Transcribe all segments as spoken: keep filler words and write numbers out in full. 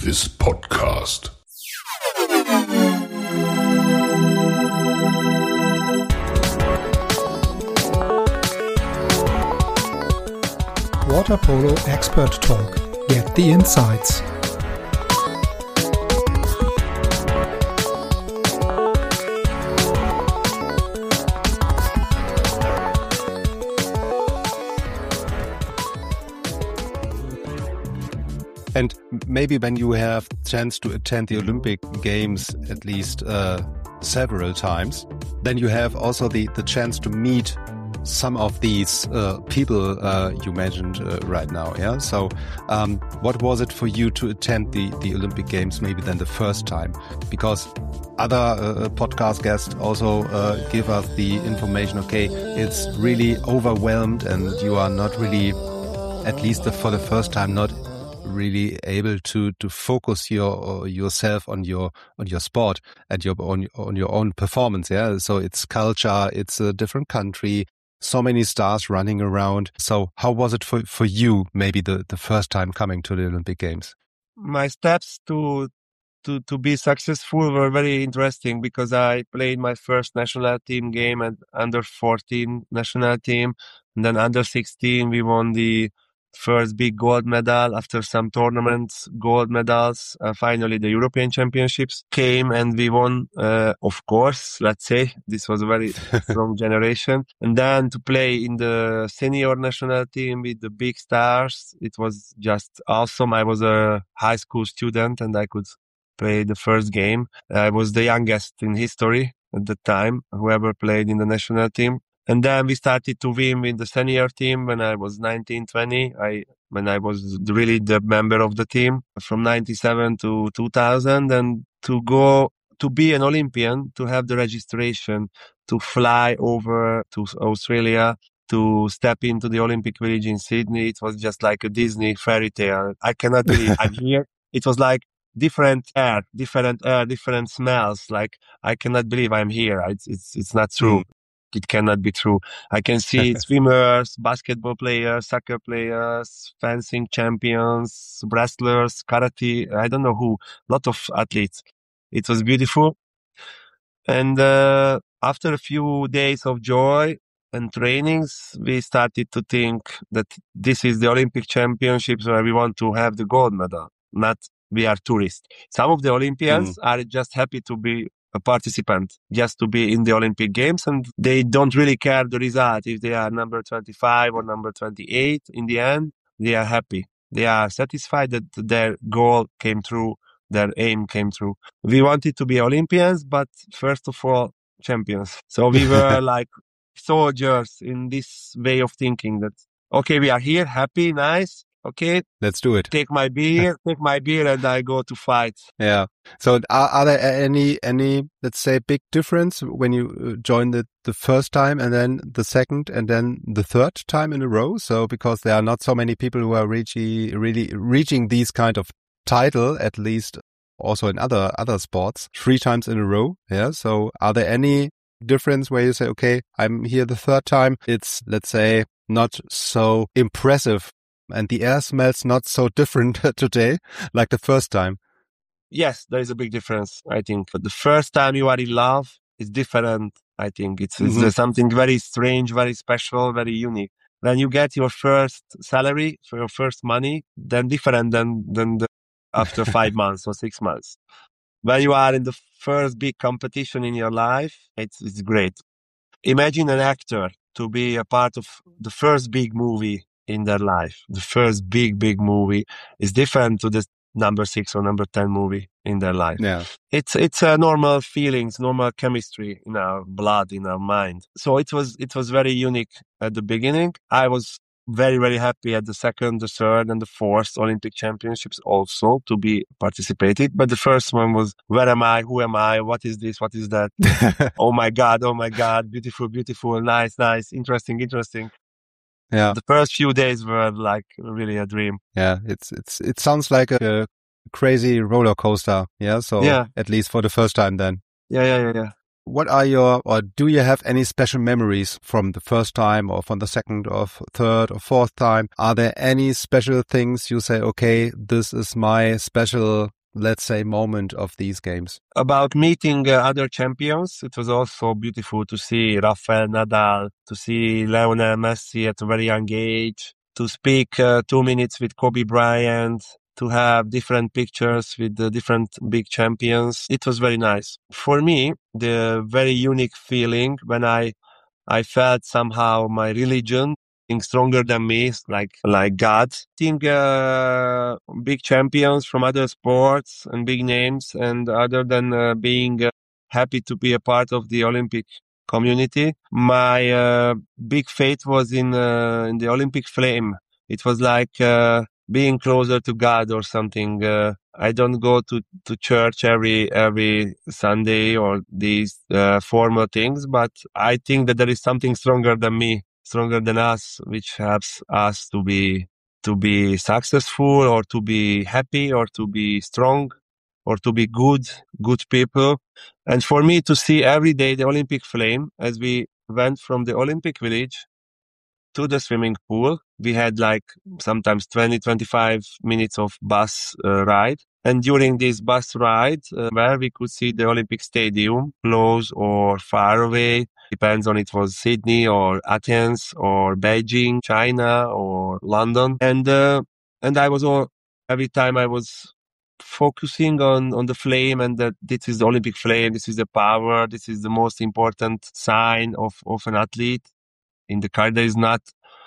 this podcast. Water Polo Expert Talk. Get the insights. And maybe when you have the chance to attend the Olympic Games at least uh, several times, then you have also the, the chance to meet some of these uh, people uh, you mentioned uh, right now. Yeah. So um, what was it for you to attend the, the Olympic Games maybe then the first time? Because other uh, podcast guests also uh, give us the information, okay, it's really overwhelmed and you are not really, at least for the first time, not really able to to focus your yourself on your on your sport and your on on your own performance. Yeah, so it's culture, it's a different country, so many stars running around. So how was it for for you? Maybe the the first time coming to the Olympic Games. My steps to to to be successful were very interesting because I played my first national team game at under fourteen national team, and then under sixteen we won the first big gold medal after some tournaments, gold medals. Uh, finally, the European Championships came and we won, uh, of course, let's say. This was a very strong generation. And then to play in the senior national team with the big stars, it was just awesome. I was a high school student and I could play the first game. I was the youngest in history at the time, whoever played in the national team. And then we started to win with the senior team when I was nineteen, twenty. I, when I was really the member of the team from ninety-seven to two thousand, and to go to be an Olympian, to have the registration, to fly over to Australia, to step into the Olympic Village in Sydney. It was just like a Disney fairy tale. I cannot believe I'm here. It was like different air, different air, different smells. Like I cannot believe I'm here. It's, it's, it's not true. Mm. It cannot be true. I can see swimmers, basketball players, soccer players, fencing champions, wrestlers, karate, I don't know who, a lot of athletes. It was beautiful. And uh, after a few days of joy and trainings, we started to think that this is the Olympic Championships where we want to have the gold medal, not we are tourists. Some of the Olympians mm. are just happy to be a participant, just to be in the Olympic Games, and they don't really care the result. If they are number twenty-five or number twenty-eight, in the end, they are happy. They are satisfied that their goal came true, their aim came true. We wanted to be Olympians, but first of all, champions. So we were like soldiers in this way of thinking that, okay, we are here, happy, nice. Okay, let's do it. Take my beer, take my beer, and I go to fight. Yeah. So, are, are there any any let's say big difference when you join the the first time and then the second and then the third time in a row? So, because there are not so many people who are really really reaching these kind of title, at least also in other other sports, three times in a row. Yeah. So, are there any difference where you say, okay, I'm here the third time. It's let's say not so impressive. And the air smells not so different today like the first time. Yes, there is a big difference, I think. But the first time you are in love is different, I think. It's, mm-hmm. it's something very strange, very special, very unique. When you get your first salary, for your first money, then different than, than the, after five months or six months. When you are in the first big competition in your life, it's, it's great. Imagine an actor to be a part of the first big movie in their life. The first big, big movie is different to the number six or number ten movie in their life. Yeah. It's, it's a normal feelings, normal chemistry in our blood, in our mind. So it was, it was very unique at the beginning. I was very, very happy at the second, the third and the fourth Olympic Championships also to be participated. But the first one was, where am I? Who am I? What is this? What is that? Oh my God. Oh my God. Beautiful, beautiful. Nice, nice. Interesting, interesting. Yeah. The first few days were like really a dream. Yeah. It's, it's, it sounds like a crazy roller coaster. Yeah. So yeah. At least for the first time then. Yeah. Yeah. Yeah. Yeah. what are your, or do you have any special memories from the first time or from the second or third or fourth time? Are there any special things you say, okay, this is my special, let's say, moment of these games? About meeting uh, other champions, it was also beautiful to see Rafael Nadal, to see Lionel Messi at a very young age, to speak uh, two minutes with Kobe Bryant, to have different pictures with the different big champions. It was very nice. For me, the very unique feeling when I I felt somehow my religion being stronger than me, like like God. Seeing uh, big champions from other sports and big names, and other than uh, being uh, happy to be a part of the Olympic community, my uh, big faith was in uh, in the Olympic flame. It was like uh, being closer to God or something. Uh, I don't go to, to church every every Sunday or these uh, formal things, but I think that there is something stronger than me, stronger than us, which helps us to be to be successful or to be happy or to be strong or to be good, good people. And for me to see every day the Olympic flame as we went from the Olympic Village to the swimming pool. We had like sometimes twenty, twenty-five minutes of bus uh, ride. And during this bus ride, uh, where we could see the Olympic Stadium close or far away, depends on it was Sydney or Athens or Beijing, China or London. And, uh, and I was all, every time I was focusing on, on the flame and that this is the Olympic flame. This is the power. This is the most important sign of, of an athlete. In the car, there is not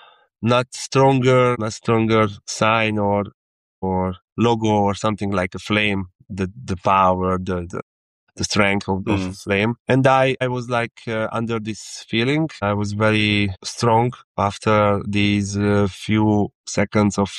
not stronger, not stronger sign or or logo or something like a flame, the the power, the the, the strength of, mm. of the flame. And I I was like uh, under this feeling. I was very strong after these uh, few seconds of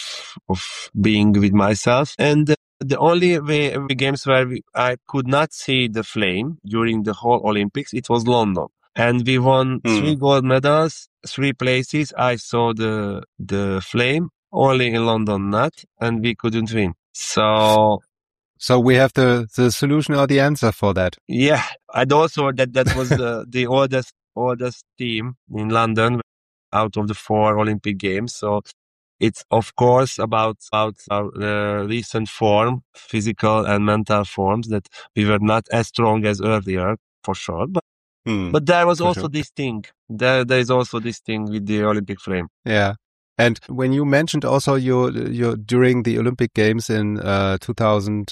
of being with myself. And uh, the only way the games where we, I could not see the flame during the whole Olympics, it was London. And we won mm. three gold medals, three places. I saw the the flame only in London, not, and we couldn't win. So, so we have the the solution or the answer for that. Yeah, and also that that was the the oldest oldest team in London out of the four Olympic Games. So it's of course about about our uh, recent form, physical and mental forms, that we were not as strong as earlier, for sure, but. Hmm, but there was also sure. this thing. There, there is also this thing with the Olympic flame. Yeah, and when you mentioned also your your during the Olympic Games in uh, two thousand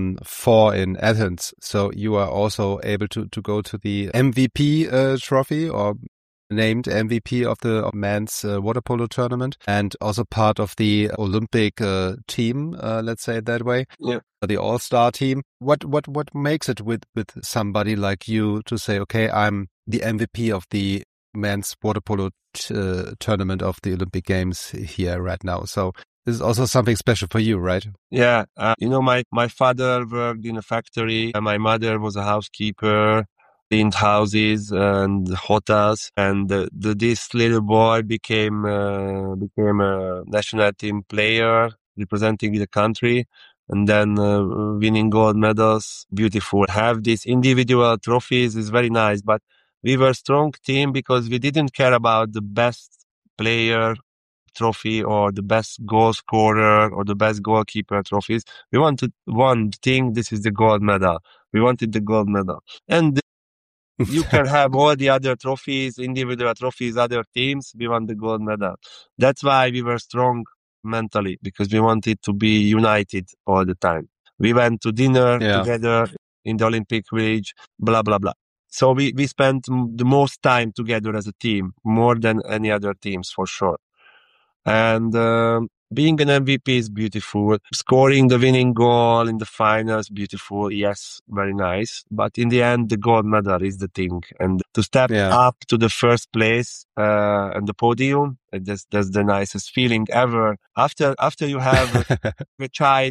four in Athens, so you are also able to to go to the M V P uh, trophy, or named M V P of the men's uh, water polo tournament, and also part of the Olympic uh, team, uh, let's say it that way. Yeah. The all-star team. What what what makes it with with somebody like you to say, okay, I'm the M V P of the men's water polo t uh, tournament of the Olympic Games here right now? So this is also something special for you, right? Yeah. Uh, you know, my my father worked in a factory, and my mother was a housekeeper. In houses and hotels, and uh, the, this little boy became uh, became a national team player representing the country, and then uh, winning gold medals. Beautiful. Have these individual trophies is very nice, but we were a strong team because we didn't care about the best player trophy or the best goal scorer or the best goalkeeper trophies. We wanted one thing. This is the gold medal. We wanted the gold medal, and you can have all the other trophies, individual trophies, other teams. We want the gold medal. That's why we were strong mentally, because we wanted to be united all the time. We went to dinner yeah. together in the Olympic Village, blah, blah, blah. So we, we spent the most time together as a team, more than any other teams, for sure. And uh, being an M V P is beautiful. Scoring the winning goal in the finals, beautiful. Yes, very nice. But in the end, the gold medal is the thing. And to step yeah. up to the first place uh, and the podium, that's, that's the nicest feeling ever. After after you have a, a child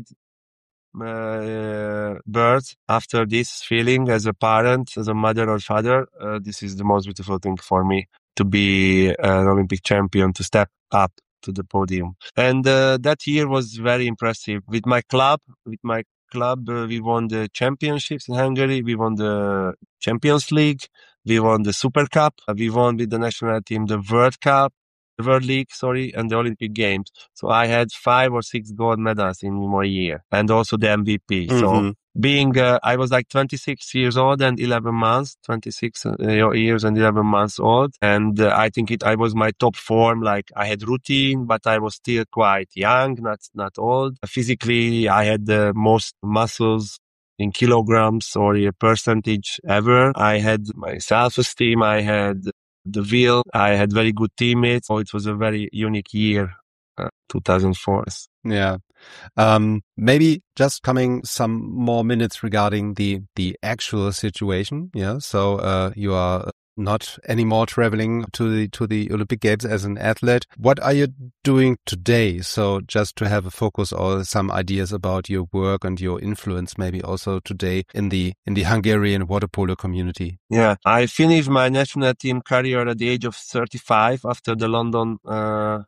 uh, birth, after this feeling as a parent, as a mother or father, uh, this is the most beautiful thing for me, to be an Olympic champion, to step up to the podium. And uh, that year was very impressive. With my club, with my club, uh, we won the championships in Hungary. We won the Champions League. We won the Super Cup. We won with the national team the World Cup, the World League, sorry, and the Olympic Games. So I had five or six gold medals in one year, and also the M V P. Mm-hmm. So being, uh, I was like twenty-six years old and eleven months, twenty-six years and eleven months old. And uh, I think it, I was my top form. Like I had routine, but I was still quite young, not, not old. Physically, I had the most muscles in kilograms or a percentage ever. I had my self-esteem. I had the will. I had very good teammates. So it was a very unique year, uh, two thousand four. Yeah. Um, maybe just coming some more minutes regarding the, the actual situation. Yeah. So, uh, you are not anymore traveling to the, to the Olympic Games as an athlete. What are you doing today? So just to have a focus or some ideas about your work and your influence, maybe also today in the, in the Hungarian water polo community. Yeah. I finished my national team career at the age of thirty-five after the London, uh,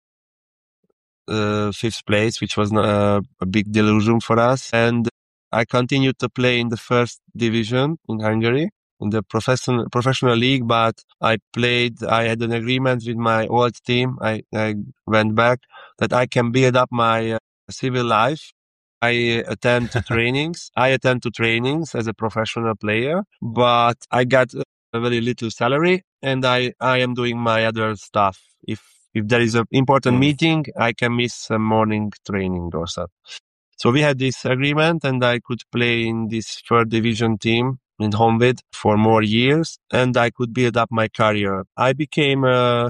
Uh, fifth place, which was uh, a big delusion for us. And I continued to play in the first division in Hungary, in the professional professional league. But I played, I had an agreement with my old team. I, I went back that I can build up my uh, civil life. I attend to trainings. I attend to trainings as a professional player, but I got a very little salary and I, I am doing my other stuff. If If there is an important mm. meeting, I can miss a morning training or so. So we had this agreement and I could play in this third division team in Honvéd for more years and I could build up my career. I became a,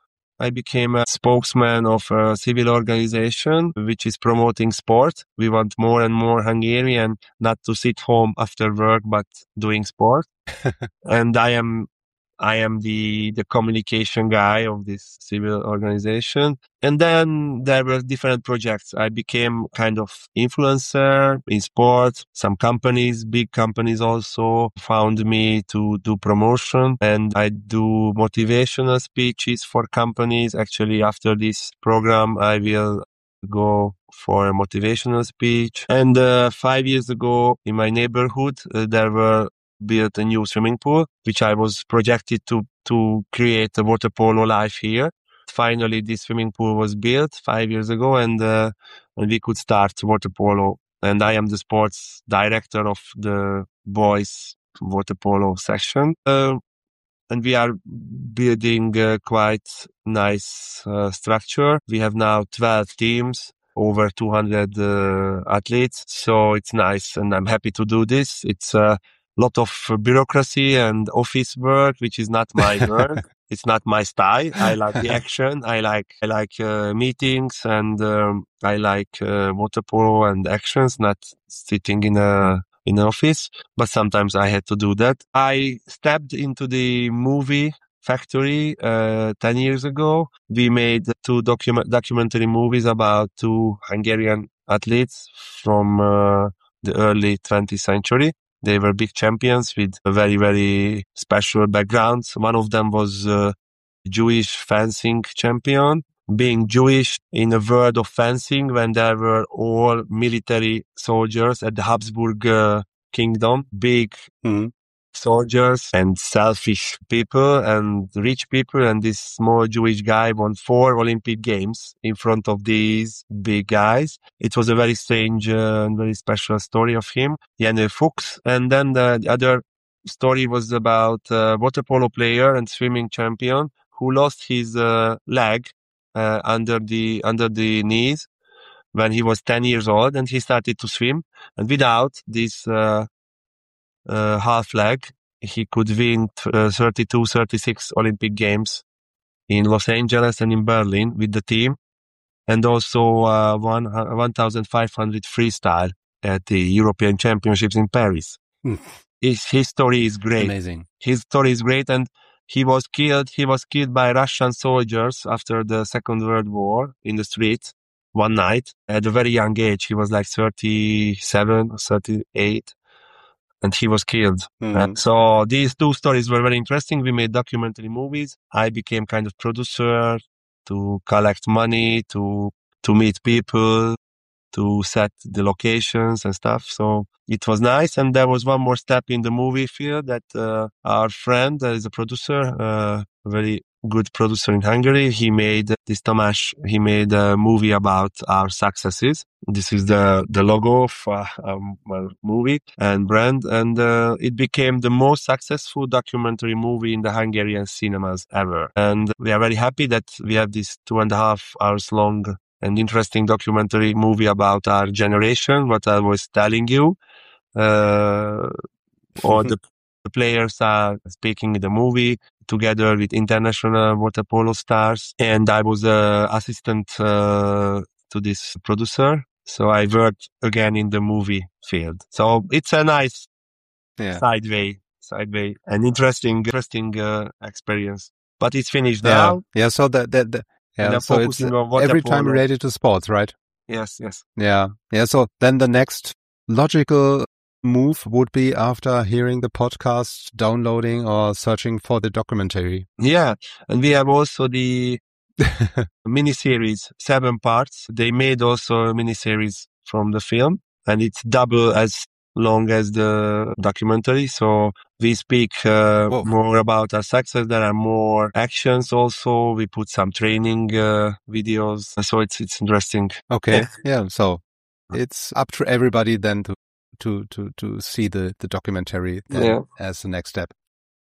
I became a spokesman of a civil organization which is promoting sport. We want more and more Hungarian not to sit home after work, but doing sport. And I am I am the, the communication guy of this civil organization. And then there were different projects. I became kind of influencer in sport. Some companies, big companies also found me to do promotion and I do motivational speeches for companies. Actually, after this program, I will go for a motivational speech. And uh, five years ago in my neighborhood, uh, there were built a new swimming pool, which I was projected to, to create a water polo life here. Finally, this swimming pool was built five years ago and, uh, and we could start water polo. And I am the sports director of the boys water polo section. Uh, and we are building a quite nice uh, structure. We have now twelve teams, over two hundred uh, athletes. So it's nice and I'm happy to do this. It's a uh, lot of bureaucracy and office work, which is not my work. It's not my style. I like the action. I like, I like uh, meetings and um, I like uh, water polo and actions, not sitting in a, in an office. But sometimes I had to do that. I stepped into the movie factory uh, ten years ago. We made two document documentary movies about two Hungarian athletes from uh, the early twentieth century. They were big champions with a very, very special backgrounds. One of them was a Jewish fencing champion. Being Jewish in a world of fencing when there were all military soldiers at the Habsburg uh, kingdom, big mm-hmm. soldiers and selfish people and rich people. And this small Jewish guy won four Olympic Games in front of these big guys. It was a very strange uh, and very special story of him, Jenő Fuchs. And then the, the other story was about a water polo player and swimming champion who lost his uh, leg uh, under the under the knees when he was ten years old, and he started to swim. And without this uh, uh, half leg, he could win uh, thirty-two, thirty-six Olympic Games in Los Angeles and in Berlin with the team, and also uh, one, one thousand five hundred freestyle at the European Championships in Paris. Mm. His, his story is great. Amazing. His story is great, and he was killed. He was killed by Russian soldiers after the Second World War in the street one night at a very young age. He was like thirty-seven or thirty-eight. And he was killed. Mm-hmm. And so these two stories were very interesting. We made documentary movies. I became kind of producer to collect money, to to meet people. to set the locations and stuff. So it was nice. And there was one more step in the movie field that uh, our friend uh, is a producer, uh, a very good producer in Hungary. He made this Tamás, he made a movie about our successes. This is the, the logo of uh, um, our movie and brand. And uh, it became the most successful documentary movie in the Hungarian cinemas ever. And we are very happy that we have this two and a half hours long and interesting documentary movie about our generation, what I was telling you. Uh, all the, the players are speaking in the movie together with international water polo stars. And I was an assistant uh, to this producer. So I worked again in the movie field. So it's a nice yeah. sideway, sideway, an interesting, interesting uh, experience. But it's finished yeah. now. Yeah. So that, that, that yeah. So it's every time related to sports, right? Yes. Yes. Yeah. Yeah. So then the next logical move would be, after hearing the podcast, downloading or searching for the documentary. Yeah. And we have also the miniseries, seven parts. They made also a miniseries from the film, and it's double as long as the documentary. So we speak uh, more about our success. There are more actions also. We put some training uh, videos. So it's it's interesting. Okay. Yeah. So it's up to everybody then to to to to see the the documentary then yeah. as the next step.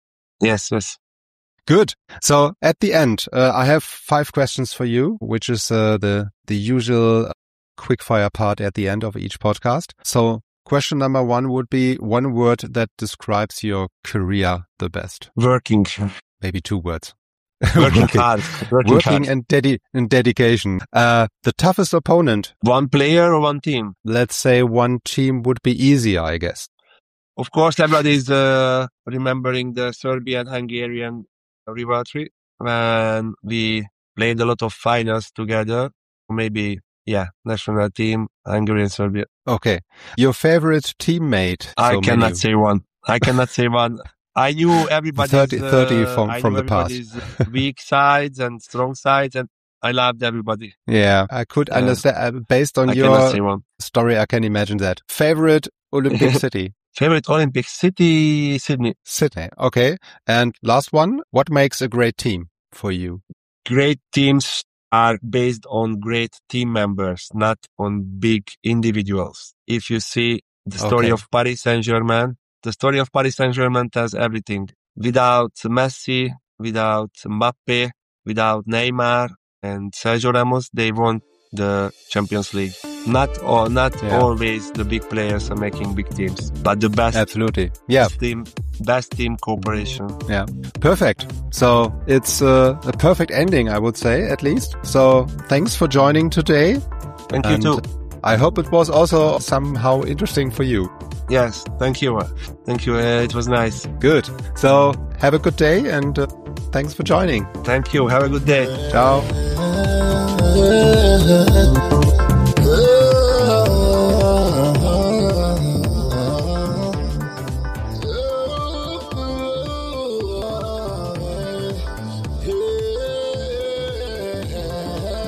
Yes. Yes. Good. So at the end, uh, I have five questions for you, which is uh, the the usual quickfire part at the end of each podcast. So question number one would be one word that describes your career the best. Working. Maybe two words. Working, working hard. Working, working hard. and, dedi- and dedication. Uh, the toughest opponent. One player or one team? Let's say one team would be easier, I guess. Of course, everybody is uh, remembering the Serbian-Hungarian rivalry when we played a lot of finals together. Maybe, yeah, national team, Hungary and Serbia. Okay. Your favorite teammate? I so cannot many. say one. I cannot say one. I knew everybody's, thirty, thirty from, uh, from the past. weak sides and strong sides, and I loved everybody. Yeah, I could yeah. understand. Based on I your story, I can imagine that. Favorite Olympic city? Favorite Olympic city, Sydney. Sydney, okay. And last one, what makes a great team for you? Great teams are based on great team members, not on big individuals. If you see the story okay. of Paris Saint-Germain, the story of Paris Saint-Germain tells everything. Without Messi, without Mbappe, without Neymar and Sergio Ramos, they won the Champions League. Not or not yeah. always the big players are making big teams, but the best. Absolutely, yeah. Team, best team cooperation. Yeah, perfect. So it's uh, a perfect ending, I would say, at least. So thanks for joining today. Thank and you too. I hope it was also somehow interesting for you. Yes, thank you. Thank you. Uh, it was nice. Good. So have a good day and uh, thanks for joining. Thank you. Have a good day. Ciao.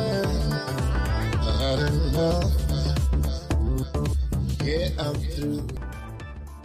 Yeah, I'm through.